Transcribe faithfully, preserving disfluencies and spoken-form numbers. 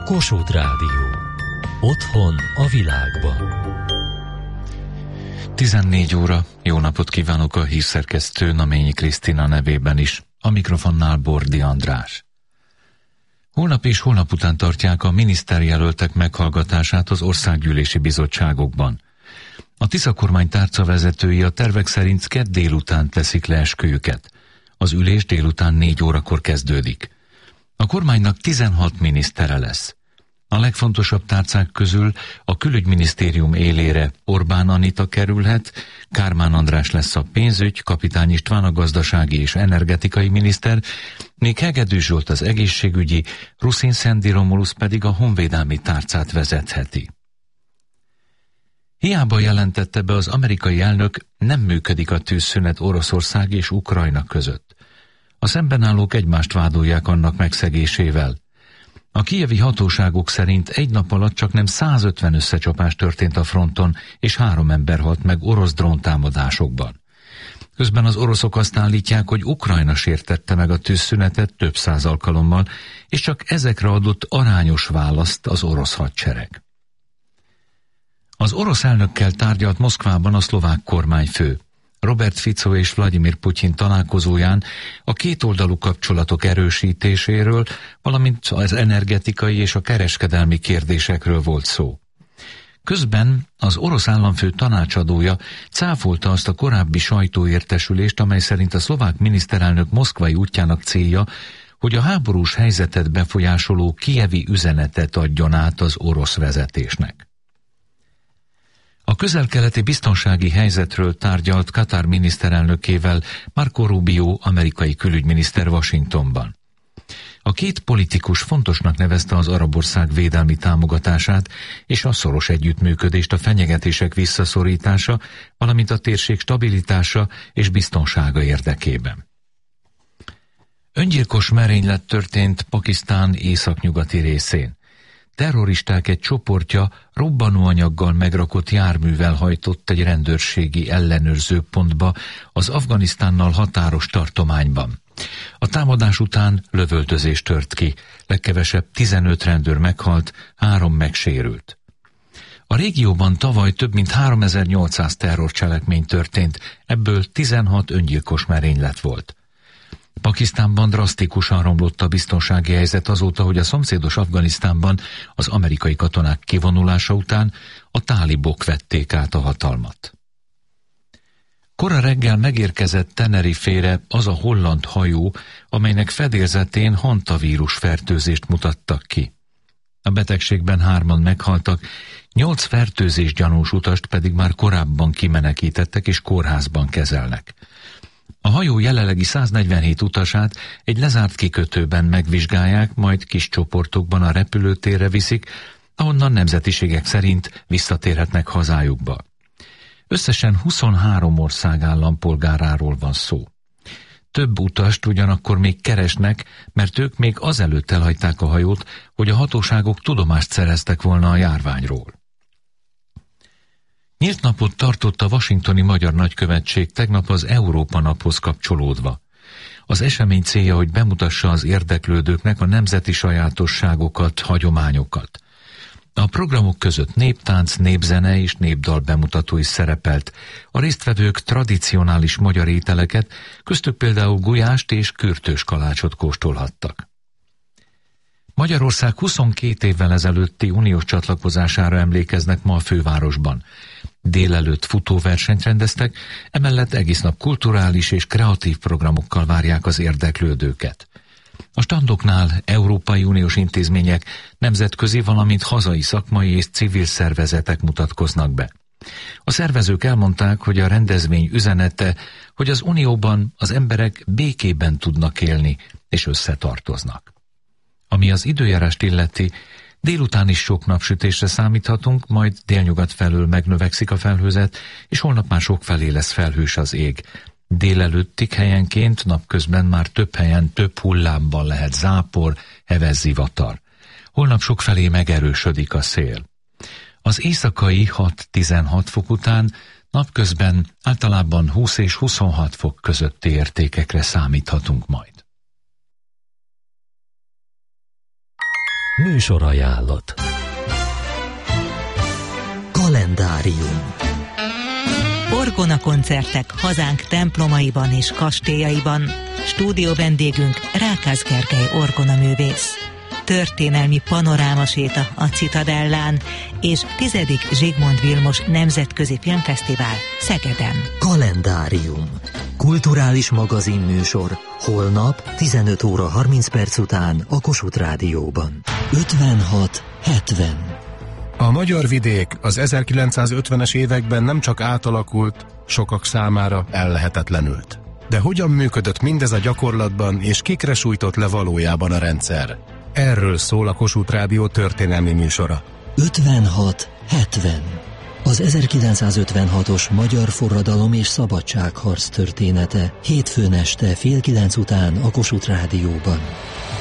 Kossuth Rádió. Otthon a világban. tizennégy óra. Jó napot kívánok a hírszerkesztő Naményi Krisztina nevében is. A mikrofonnál Bordi András. Holnap és holnap után tartják a miniszterjelöltek meghallgatását az országgyűlési bizottságokban. A Tisza kormány tárcavezetői a tervek szerint kedd délután teszik le esküjüket. Az ülés délután négy órakor kezdődik. A kormánynak tizenhat minisztere lesz. A legfontosabb tárcák közül a külügyminisztérium élére Orbán Anita kerülhet, Kármán András lesz a pénzügy, Kapitány István a gazdasági és energetikai miniszter, míg Hegedű Zsolt az egészségügyi, Ruszin Szendi Romulusz pedig a honvédelmi tárcát vezetheti. Hiába jelentette be az amerikai elnök, nem működik a tűzszünet Oroszország és Ukrajna között. A szembenállók egymást vádolják annak megszegésével. A kijevi hatóságok szerint egy nap alatt csaknem százötven összecsapás történt a fronton, és három ember halt meg orosz dróntámadásokban. Közben az oroszok azt állítják, hogy Ukrajna sértette meg a tűzszünetet több száz alkalommal, és csak ezekre adott arányos választ az orosz hadsereg. Az orosz elnökkel tárgyalt Moszkvában a szlovák kormányfő. Robert Fico és Vladimir Putyin találkozóján a kétoldalú kapcsolatok erősítéséről, valamint az energetikai és a kereskedelmi kérdésekről volt szó. Közben az orosz államfő tanácsadója cáfolta azt a korábbi sajtóértesülést, amely szerint a szlovák miniszterelnök moszkvai útjának célja, hogy a háborús helyzetet befolyásoló kijevi üzenetet adjon át az orosz vezetésnek. A közel-keleti biztonsági helyzetről tárgyalt Katar miniszterelnökével Marco Rubio amerikai külügyminiszter Washingtonban. A két politikus fontosnak nevezte az arab ország védelmi támogatását és a szoros együttműködést a fenyegetések visszaszorítása, valamint a térség stabilitása és biztonsága érdekében. Öngyilkos merénylet történt Pakisztán északnyugati részén. Terroristák egy csoportja robbanóanyaggal megrakott járművel hajtott egy rendőrségi ellenőrzőpontba az Afganisztánnal határos tartományban. A támadás után lövöldözés tört ki, legkevesebb tizenöt rendőr meghalt, három megsérült. A régióban tavaly több mint háromezer-nyolcszáz terrorcselekmény történt, ebből tizenhat öngyilkos merénylet volt. Pakisztánban drasztikusan romlott a biztonsági helyzet azóta, hogy a szomszédos Afganisztánban az amerikai katonák kivonulása után a tálibok vették át a hatalmat. Kora reggel megérkezett Tenerifére az a holland hajó, amelynek fedélzetén hantavírus fertőzést mutattak ki. A betegségben hárman meghaltak, nyolc fertőzés gyanús utast pedig már korábban kimenekítettek és kórházban kezelnek. A hajó jelenlegi száznegyvenhét utasát egy lezárt kikötőben megvizsgálják, majd kis csoportokban a repülőtérre viszik, ahonnan nemzetiségek szerint visszatérhetnek hazájukba. Összesen huszonhárom ország állampolgáráról van szó. Több utast ugyanakkor még keresnek, mert ők még azelőtt elhagyták a hajót, hogy a hatóságok tudomást szereztek volna a járványról. Nyílt napot tartott a washingtoni magyar nagykövetség tegnap az Európa naphoz kapcsolódva. Az esemény célja, hogy bemutassa az érdeklődőknek a nemzeti sajátosságokat, hagyományokat. A programok között néptánc, népzene és népdal bemutató is szerepelt. A résztvevők tradicionális magyar ételeket, köztük például gulyást és kürtős kalácsot kóstolhattak. Magyarország huszonkét évvel ezelőtti uniós csatlakozására emlékeznek ma a fővárosban. Délelőtt futóversenyt rendeztek, emellett egész nap kulturális és kreatív programokkal várják az érdeklődőket. A standoknál Európai Uniós intézmények, nemzetközi, valamint hazai szakmai és civil szervezetek mutatkoznak be. A szervezők elmondták, hogy a rendezvény üzenete, hogy az Unióban az emberek békében tudnak élni és összetartoznak. Ami az időjárást illeti, délután is sok napsütésre számíthatunk, majd délnyugat felől megnövekszik a felhőzet, és holnap már sokfelé lesz felhős az ég. Délelőttig helyenként, napközben már több helyen több hullámban lehet zápor, heves zivatar. Holnap sokfelé megerősödik a szél. Az éjszakai hat-tizenhat fok után napközben általában húsz és huszonhat fok közötti értékekre számíthatunk majd. Műsorajánlat. Kalendárium. Orgona koncertek hazánk templomaiban és kastélyaiban. Stúdió vendégünk Rákász Gergely orgonaművész. Történelmi panorámaséta a Citadellán és tizedik Zsigmond Vilmos Nemzetközi Filmfesztivál Szegeden. Kalendárium. Kulturális magazinműsor. Holnap tizenöt óra harminc perc után a Kossuth Rádióban. ötvenhat hetven. A magyar vidék az ezerkilencszázötvenes években nem csak átalakult, sokak számára ellehetetlenült. De hogyan működött mindez a gyakorlatban, és kikre sújtott le valójában a rendszer? Erről szól a Kossuth Rádió történelmi műsora. ötvenhat hetven. Az ezerkilencszázötvenhatos magyar forradalom és szabadságharc története. Hétfőn este fél kilenc után a Kossuth Rádióban.